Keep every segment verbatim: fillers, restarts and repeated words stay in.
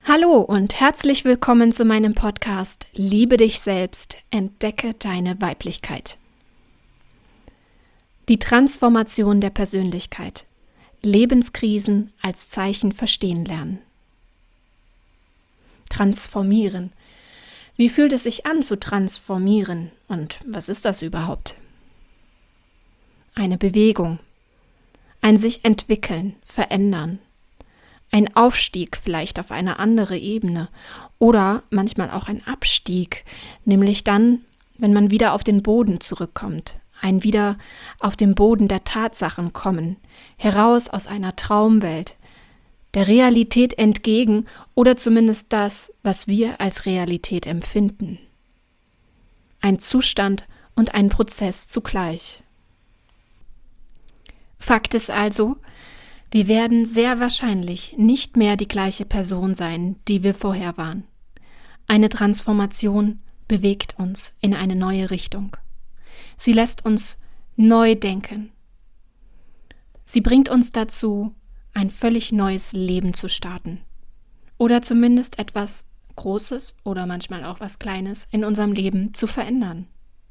Hallo und herzlich willkommen zu meinem Podcast Liebe dich selbst, entdecke deine Weiblichkeit. Die Transformation der Persönlichkeit. Lebenskrisen als Zeichen verstehen lernen. Transformieren. Wie fühlt es sich an zu transformieren und was ist das überhaupt? Eine Bewegung. Ein sich entwickeln, verändern. Ein Aufstieg vielleicht auf eine andere Ebene oder manchmal auch ein Abstieg, nämlich dann, wenn man wieder auf den Boden zurückkommt, ein wieder auf den Boden der Tatsachen kommen, heraus aus einer Traumwelt, der Realität entgegen oder zumindest das, was wir als Realität empfinden. Ein Zustand und ein Prozess zugleich. Fakt ist also, wir werden sehr wahrscheinlich nicht mehr die gleiche Person sein, die wir vorher waren. Eine Transformation bewegt uns in eine neue Richtung. Sie lässt uns neu denken. Sie bringt uns dazu, ein völlig neues Leben zu starten. Oder zumindest etwas Großes oder manchmal auch was Kleines in unserem Leben zu verändern.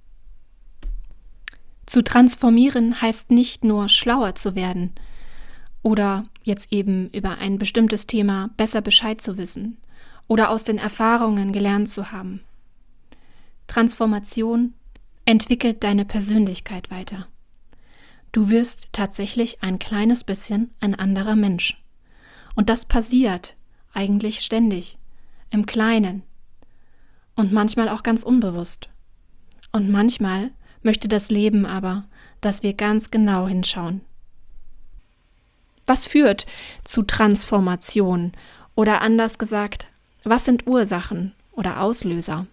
Zu transformieren heißt nicht nur schlauer zu werden, oder jetzt eben über ein bestimmtes Thema besser Bescheid zu wissen oder aus den Erfahrungen gelernt zu haben. Transformation entwickelt deine Persönlichkeit weiter. Du wirst tatsächlich ein kleines bisschen ein anderer Mensch. Und das passiert eigentlich ständig, im Kleinen und manchmal auch ganz unbewusst. Und manchmal möchte das Leben aber, dass wir ganz genau hinschauen. Was führt zu Transformation? Oder anders gesagt, was sind Ursachen oder Auslöser?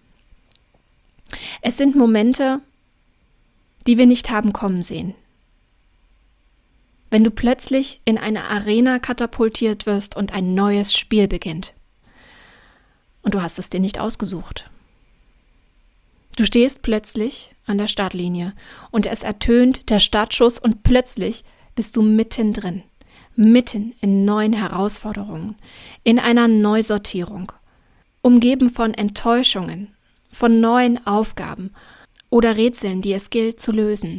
Es sind Momente, die wir nicht haben kommen sehen. Wenn du plötzlich in eine Arena katapultiert wirst und ein neues Spiel beginnt. Und du hast es dir nicht ausgesucht. Du stehst plötzlich an der Startlinie und es ertönt der Startschuss und plötzlich bist du mittendrin, mitten in neuen Herausforderungen, in einer Neusortierung, umgeben von Enttäuschungen, von neuen Aufgaben oder Rätseln, die es gilt zu lösen.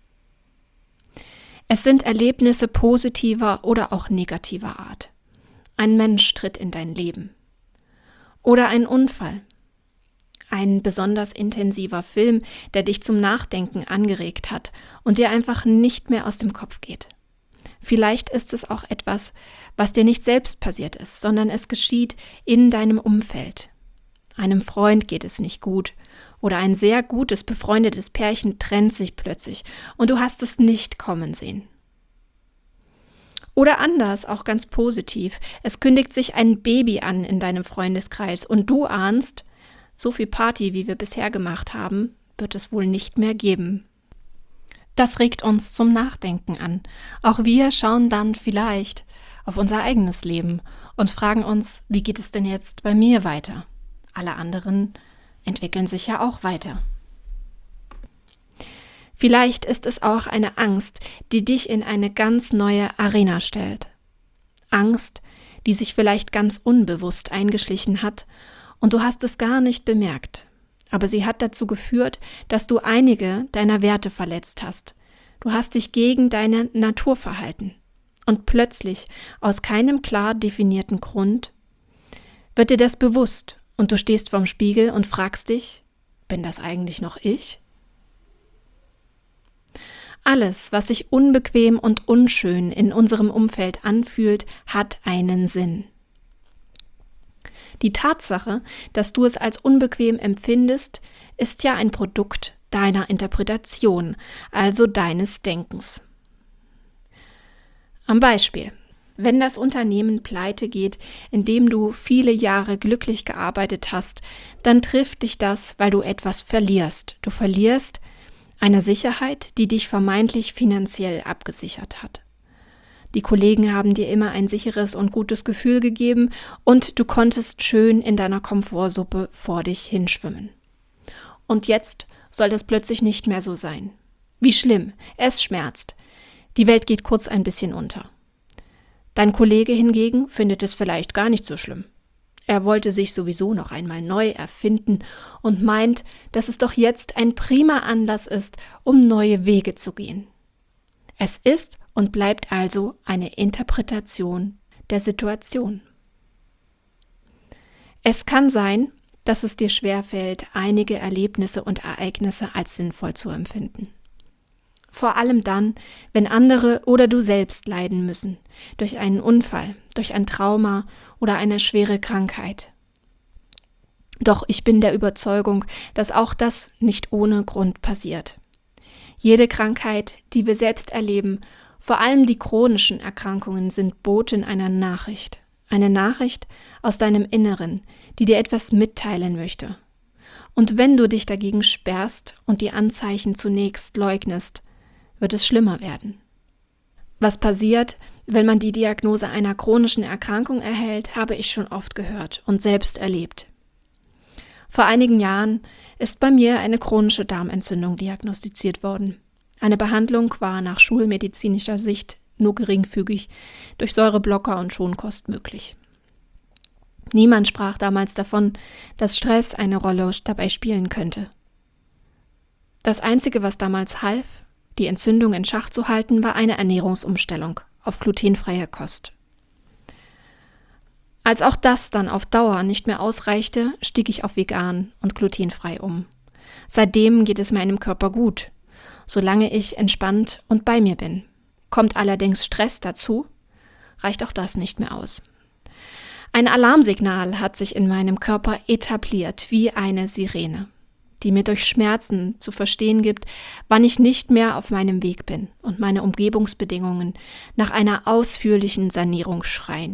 Es sind Erlebnisse positiver oder auch negativer Art. Ein Mensch tritt in dein Leben. Oder ein Unfall. Ein besonders intensiver Film, der dich zum Nachdenken angeregt hat und dir einfach nicht mehr aus dem Kopf geht. Vielleicht ist es auch etwas, was dir nicht selbst passiert ist, sondern es geschieht in deinem Umfeld. Einem Freund geht es nicht gut oder ein sehr gutes, befreundetes Pärchen trennt sich plötzlich und du hast es nicht kommen sehen. Oder anders, auch ganz positiv, es kündigt sich ein Baby an in deinem Freundeskreis und du ahnst, so viel Party, wie wir bisher gemacht haben, wird es wohl nicht mehr geben. Das regt uns zum Nachdenken an. Auch wir schauen dann vielleicht auf unser eigenes Leben und fragen uns, wie geht es denn jetzt bei mir weiter? Alle anderen entwickeln sich ja auch weiter. Vielleicht ist es auch eine Angst, die dich in eine ganz neue Arena stellt. Angst, die sich vielleicht ganz unbewusst eingeschlichen hat und du hast es gar nicht bemerkt. Aber sie hat dazu geführt, dass du einige deiner Werte verletzt hast. Du hast dich gegen deine Natur verhalten. Und plötzlich, aus keinem klar definierten Grund, wird dir das bewusst und du stehst vorm Spiegel und fragst dich, bin das eigentlich noch ich? Alles, was sich unbequem und unschön in unserem Umfeld anfühlt, hat einen Sinn. Die Tatsache, dass du es als unbequem empfindest, ist ja ein Produkt deiner Interpretation, also deines Denkens. Am Beispiel: Wenn das Unternehmen pleite geht, in dem du viele Jahre glücklich gearbeitet hast, dann trifft dich das, weil du etwas verlierst. Du verlierst eine Sicherheit, die dich vermeintlich finanziell abgesichert hat. Die Kollegen haben dir immer ein sicheres und gutes Gefühl gegeben und du konntest schön in deiner Komfortsuppe vor dich hinschwimmen. Und jetzt soll das plötzlich nicht mehr so sein. Wie schlimm, es schmerzt. Die Welt geht kurz ein bisschen unter. Dein Kollege hingegen findet es vielleicht gar nicht so schlimm. Er wollte sich sowieso noch einmal neu erfinden und meint, dass es doch jetzt ein prima Anlass ist, um neue Wege zu gehen. Es ist und bleibt also eine Interpretation der Situation. Es kann sein, dass es dir schwerfällt, einige Erlebnisse und Ereignisse als sinnvoll zu empfinden. Vor allem dann, wenn andere oder du selbst leiden müssen, durch einen Unfall, durch ein Trauma oder eine schwere Krankheit. Doch ich bin der Überzeugung, dass auch das nicht ohne Grund passiert. Jede Krankheit, die wir selbst erleben, vor allem die chronischen Erkrankungen, sind Boten einer Nachricht. Eine Nachricht aus deinem Inneren, die dir etwas mitteilen möchte. Und wenn du dich dagegen sperrst und die Anzeichen zunächst leugnest, wird es schlimmer werden. Was passiert, wenn man die Diagnose einer chronischen Erkrankung erhält, habe ich schon oft gehört und selbst erlebt. Vor einigen Jahren ist bei mir eine chronische Darmentzündung diagnostiziert worden. Eine Behandlung war nach schulmedizinischer Sicht nur geringfügig durch Säureblocker und Schonkost möglich. Niemand sprach damals davon, dass Stress eine Rolle dabei spielen könnte. Das Einzige, was damals half, die Entzündung in Schach zu halten, war eine Ernährungsumstellung auf glutenfreie Kost. Als auch das dann auf Dauer nicht mehr ausreichte, stieg ich auf vegan und glutenfrei um. Seitdem geht es meinem Körper gut, solange ich entspannt und bei mir bin. Kommt allerdings Stress dazu, reicht auch das nicht mehr aus. Ein Alarmsignal hat sich in meinem Körper etabliert, wie eine Sirene, die mir durch Schmerzen zu verstehen gibt, wann ich nicht mehr auf meinem Weg bin und meine Umgebungsbedingungen nach einer ausführlichen Sanierung schreien.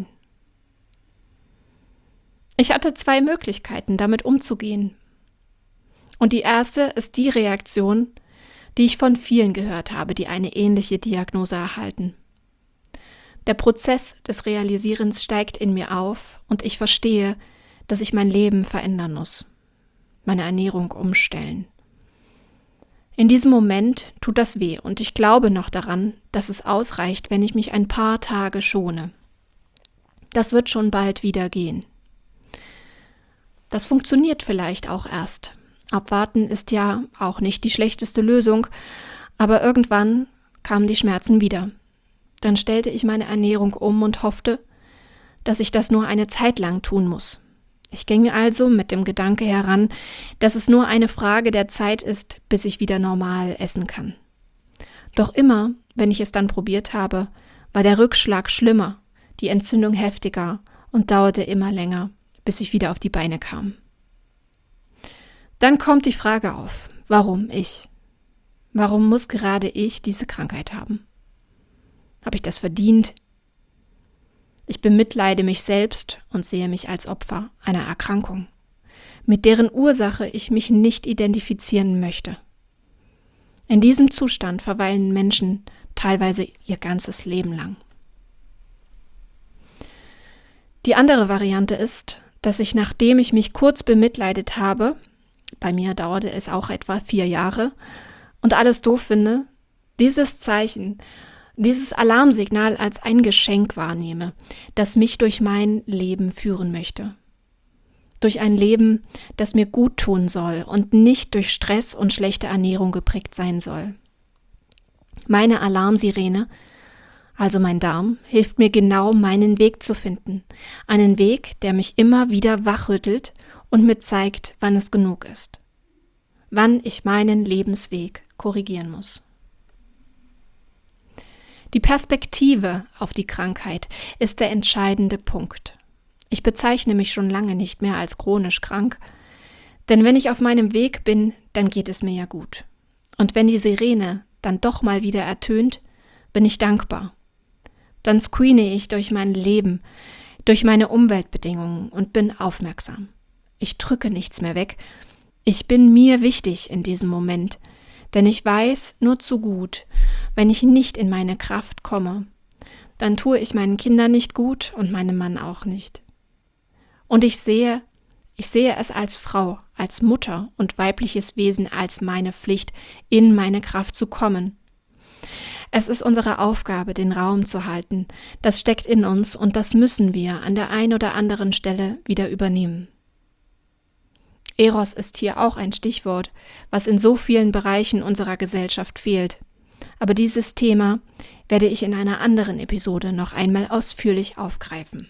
Ich hatte zwei Möglichkeiten, damit umzugehen. Und die erste ist die Reaktion, die ich von vielen gehört habe, die eine ähnliche Diagnose erhalten. Der Prozess des Realisierens steigt in mir auf und ich verstehe, dass ich mein Leben verändern muss, meine Ernährung umstellen. In diesem Moment tut das weh und ich glaube noch daran, dass es ausreicht, wenn ich mich ein paar Tage schone. Das wird schon bald wieder gehen. Das funktioniert vielleicht auch erst. Abwarten ist ja auch nicht die schlechteste Lösung, aber irgendwann kamen die Schmerzen wieder. Dann stellte ich meine Ernährung um und hoffte, dass ich das nur eine Zeit lang tun muss. Ich ging also mit dem Gedanke heran, dass es nur eine Frage der Zeit ist, bis ich wieder normal essen kann. Doch immer, wenn ich es dann probiert habe, war der Rückschlag schlimmer, die Entzündung heftiger und dauerte immer länger, bis ich wieder auf die Beine kam. Dann kommt die Frage auf, warum ich? Warum muss gerade ich diese Krankheit haben? Habe ich das verdient? Ich bemitleide mich selbst und sehe mich als Opfer einer Erkrankung, mit deren Ursache ich mich nicht identifizieren möchte. In diesem Zustand verweilen Menschen teilweise ihr ganzes Leben lang. Die andere Variante ist, dass ich, nachdem ich mich kurz bemitleidet habe, bei mir dauerte es auch etwa vier Jahre, und alles doof finde, dieses Zeichen, dieses Alarmsignal als ein Geschenk wahrnehme, das mich durch mein Leben führen möchte. Durch ein Leben, das mir gut tun soll und nicht durch Stress und schlechte Ernährung geprägt sein soll. Meine Alarmsirene, also mein Darm, hilft mir genau, meinen Weg zu finden. Einen Weg, der mich immer wieder wachrüttelt und mir zeigt, wann es genug ist. Wann ich meinen Lebensweg korrigieren muss. Die Perspektive auf die Krankheit ist der entscheidende Punkt. Ich bezeichne mich schon lange nicht mehr als chronisch krank, denn wenn ich auf meinem Weg bin, dann geht es mir ja gut. Und wenn die Sirene dann doch mal wieder ertönt, bin ich dankbar. Dann screene ich durch mein Leben, durch meine Umweltbedingungen und bin aufmerksam. Ich drücke nichts mehr weg. Ich bin mir wichtig in diesem Moment, denn ich weiß nur zu gut, wenn ich nicht in meine Kraft komme, dann tue ich meinen Kindern nicht gut und meinem Mann auch nicht. Und ich sehe, ich sehe es als Frau, als Mutter und weibliches Wesen als meine Pflicht, in meine Kraft zu kommen. Es ist unsere Aufgabe, den Raum zu halten. Das steckt in uns und das müssen wir an der einen oder anderen Stelle wieder übernehmen. Eros ist hier auch ein Stichwort, was in so vielen Bereichen unserer Gesellschaft fehlt. Aber dieses Thema werde ich in einer anderen Episode noch einmal ausführlich aufgreifen.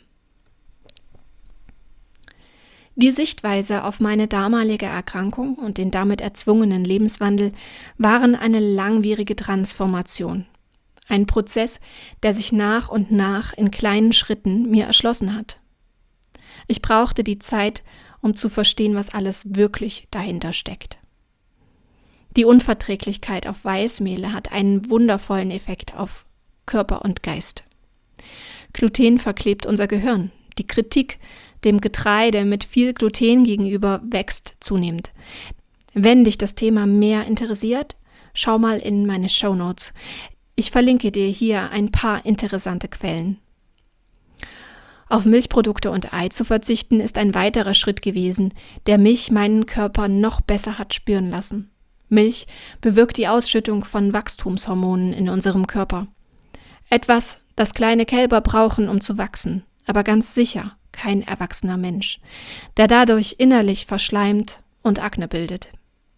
Die Sichtweise auf meine damalige Erkrankung und den damit erzwungenen Lebenswandel waren eine langwierige Transformation. Ein Prozess, der sich nach und nach in kleinen Schritten mir erschlossen hat. Ich brauchte die Zeit, um zu verstehen, was alles wirklich dahinter steckt. Die Unverträglichkeit auf Weißmehle hat einen wundervollen Effekt auf Körper und Geist. Gluten verklebt unser Gehirn. Die Kritik dem Getreide mit viel Gluten gegenüber wächst zunehmend. Wenn dich das Thema mehr interessiert, schau mal in meine Shownotes. Ich verlinke dir hier ein paar interessante Quellen. Auf Milchprodukte und Ei zu verzichten ist ein weiterer Schritt gewesen, der mich meinen Körper noch besser hat spüren lassen. Milch bewirkt die Ausschüttung von Wachstumshormonen in unserem Körper. Etwas, das kleine Kälber brauchen, um zu wachsen, aber ganz sicher kein erwachsener Mensch, der dadurch innerlich verschleimt und Akne bildet.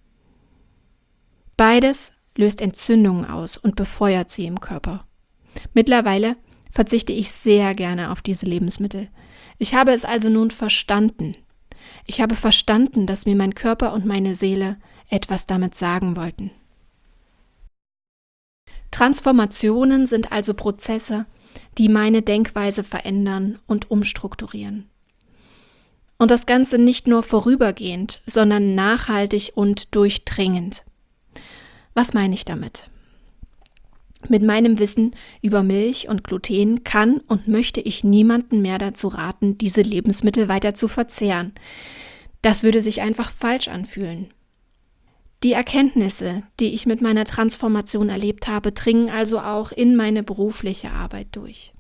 Beides löst Entzündungen aus und befeuert sie im Körper. Mittlerweile verzichte ich sehr gerne auf diese Lebensmittel. Ich habe es also nun verstanden. Ich habe verstanden, dass mir mein Körper und meine Seele etwas damit sagen wollten. Transformationen sind also Prozesse, die meine Denkweise verändern und umstrukturieren. Und das Ganze nicht nur vorübergehend, sondern nachhaltig und durchdringend. Was meine ich damit? Mit meinem Wissen über Milch und Gluten kann und möchte ich niemanden mehr dazu raten, diese Lebensmittel weiter zu verzehren. Das würde sich einfach falsch anfühlen. Die Erkenntnisse, die ich mit meiner Transformation erlebt habe, dringen also auch in meine berufliche Arbeit durch.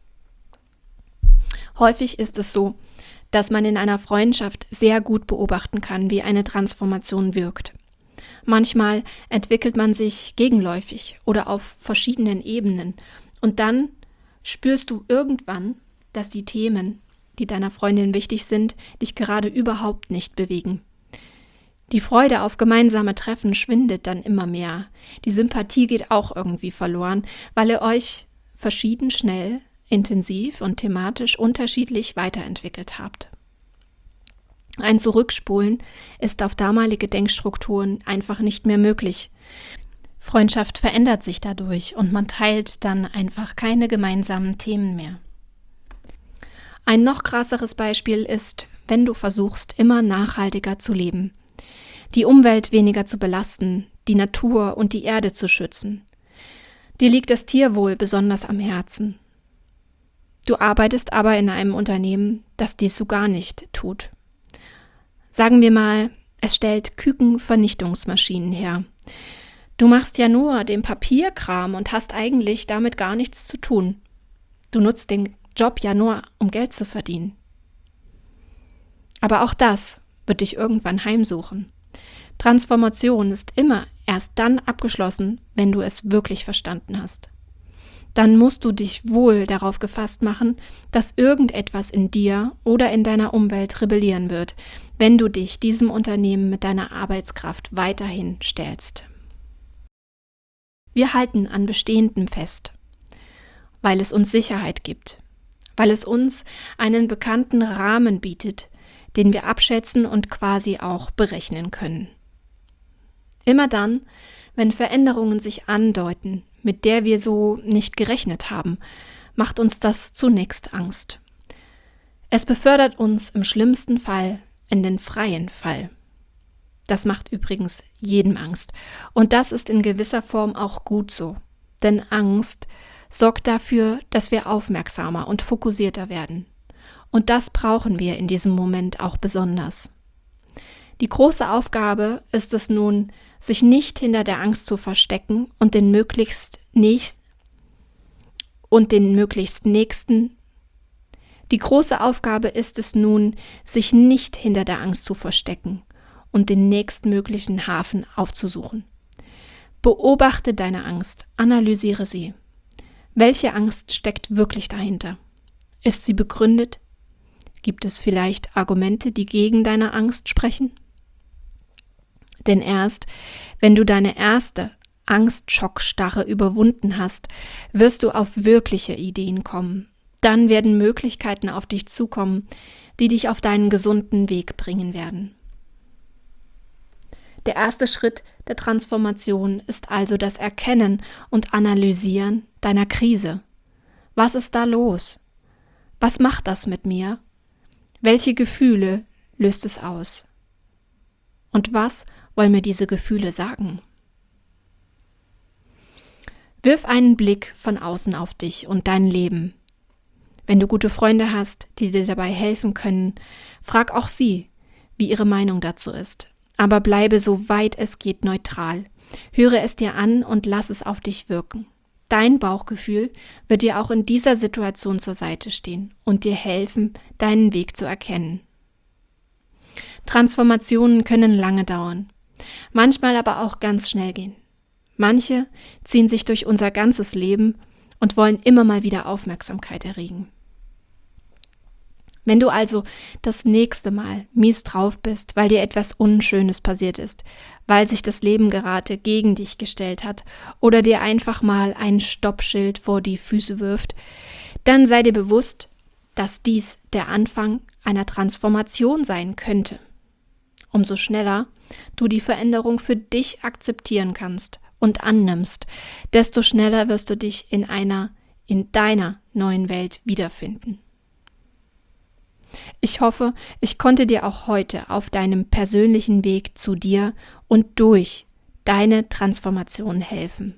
Häufig ist es so, dass man in einer Freundschaft sehr gut beobachten kann, wie eine Transformation wirkt. Manchmal entwickelt man sich gegenläufig oder auf verschiedenen Ebenen und dann spürst du irgendwann, dass die Themen, die deiner Freundin wichtig sind, dich gerade überhaupt nicht bewegen. Die Freude auf gemeinsame Treffen schwindet dann immer mehr. Die Sympathie geht auch irgendwie verloren, weil ihr euch verschieden schnell, intensiv und thematisch unterschiedlich weiterentwickelt habt. Ein Zurückspulen ist auf damalige Denkstrukturen einfach nicht mehr möglich. Freundschaft verändert sich dadurch und man teilt dann einfach keine gemeinsamen Themen mehr. Ein noch krasseres Beispiel ist, wenn du versuchst, immer nachhaltiger zu leben, die Umwelt weniger zu belasten, die Natur und die Erde zu schützen. Dir liegt das Tierwohl besonders am Herzen. Du arbeitest aber in einem Unternehmen, das dies so gar nicht tut. Sagen wir mal, es stellt Kükenvernichtungsmaschinen her. Du machst ja nur den Papierkram und hast eigentlich damit gar nichts zu tun. Du nutzt den Job ja nur, um Geld zu verdienen. Aber auch das wird dich irgendwann heimsuchen. Transformation ist immer erst dann abgeschlossen, wenn du es wirklich verstanden hast. Dann musst du dich wohl darauf gefasst machen, dass irgendetwas in dir oder in deiner Umwelt rebellieren wird, wenn du dich diesem Unternehmen mit deiner Arbeitskraft weiterhin stellst. Wir halten an Bestehendem fest, weil es uns Sicherheit gibt, weil es uns einen bekannten Rahmen bietet, den wir abschätzen und quasi auch berechnen können. Immer dann, wenn Veränderungen sich andeuten, mit der wir so nicht gerechnet haben, macht uns das zunächst Angst. Es befördert uns im schlimmsten Fall in den freien Fall. Das macht übrigens jedem Angst. Und das ist in gewisser Form auch gut so. Denn Angst sorgt dafür, dass wir aufmerksamer und fokussierter werden. Und das brauchen wir in diesem Moment auch besonders. Die große Aufgabe ist es nun, sich nicht hinter der Angst zu verstecken und den möglichst nächst und den möglichst nächsten. Die große Aufgabe ist es nun, sich nicht hinter der Angst zu verstecken und den nächstmöglichen Hafen aufzusuchen. Beobachte deine Angst, analysiere sie, Welche Angst steckt wirklich dahinter? Ist sie begründet? Gibt es vielleicht Argumente, die gegen deine Angst sprechen? Denn erst, wenn du deine erste Angstschockstarre überwunden hast, wirst du auf wirkliche Ideen kommen. Dann werden Möglichkeiten auf dich zukommen, die dich auf deinen gesunden Weg bringen werden. Der erste Schritt der Transformation ist also das Erkennen und Analysieren deiner Krise. Was ist da los? Was macht das mit mir? Welche Gefühle löst es aus? Und was wollen mir diese Gefühle sagen? Wirf einen Blick von außen auf dich und dein Leben. Wenn du gute Freunde hast, die dir dabei helfen können, frag auch sie, wie ihre Meinung dazu ist. Aber bleibe so weit es geht neutral. Höre es dir an und lass es auf dich wirken. Dein Bauchgefühl wird dir auch in dieser Situation zur Seite stehen und dir helfen, deinen Weg zu erkennen. Transformationen können lange dauern, manchmal aber auch ganz schnell gehen. Manche ziehen sich durch unser ganzes Leben und wollen immer mal wieder Aufmerksamkeit erregen. Wenn du also das nächste Mal mies drauf bist, weil dir etwas Unschönes passiert ist, weil sich das Leben gerade gegen dich gestellt hat oder dir einfach mal ein Stoppschild vor die Füße wirft, dann sei dir bewusst, dass dies der Anfang einer Transformation sein könnte. Umso schneller du die Veränderung für dich akzeptieren kannst und annimmst, desto schneller wirst du dich in einer, in deiner neuen Welt wiederfinden. Ich hoffe, ich konnte dir auch heute auf deinem persönlichen Weg zu dir und durch deine Transformation helfen.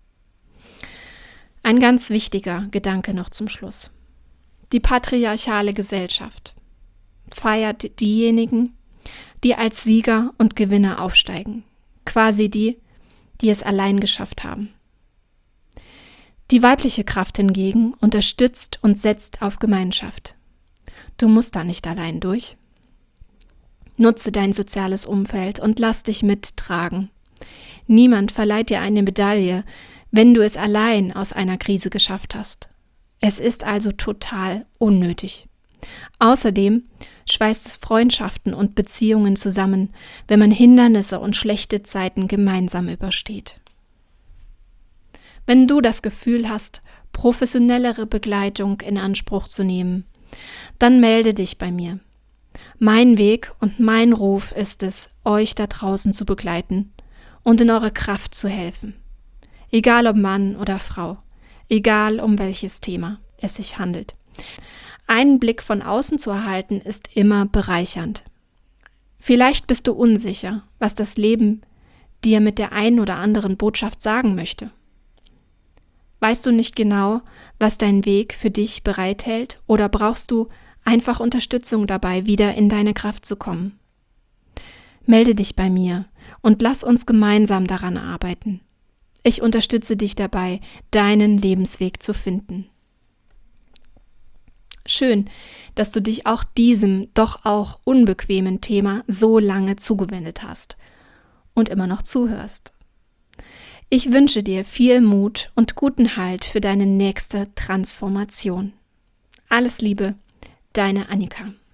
Ein ganz wichtiger Gedanke noch zum Schluss. Die patriarchale Gesellschaft feiert diejenigen, die als Sieger und Gewinner aufsteigen, quasi die, die es allein geschafft haben. Die weibliche Kraft hingegen unterstützt und setzt auf Gemeinschaft. Du musst da nicht allein durch. Nutze dein soziales Umfeld und lass dich mittragen. Niemand verleiht dir eine Medaille, wenn du es allein aus einer Krise geschafft hast. Es ist also total unnötig. Außerdem schweißt es Freundschaften und Beziehungen zusammen, wenn man Hindernisse und schlechte Zeiten gemeinsam übersteht. Wenn du das Gefühl hast, professionellere Begleitung in Anspruch zu nehmen, dann melde dich bei mir. Mein Weg und mein Ruf ist es, euch da draußen zu begleiten und in eure Kraft zu helfen. Egal ob Mann oder Frau, egal um welches Thema es sich handelt. Einen Blick von außen zu erhalten, ist immer bereichernd. Vielleicht bist du unsicher, was das Leben dir mit der einen oder anderen Botschaft sagen möchte. Weißt du nicht genau, was dein Weg für dich bereithält, oder brauchst du einfach Unterstützung dabei, wieder in deine Kraft zu kommen? Melde dich bei mir und lass uns gemeinsam daran arbeiten. Ich unterstütze dich dabei, deinen Lebensweg zu finden. Schön, dass du dich auch diesem doch auch unbequemen Thema so lange zugewendet hast und immer noch zuhörst. Ich wünsche dir viel Mut und guten Halt für deine nächste Transformation. Alles Liebe, deine Annika.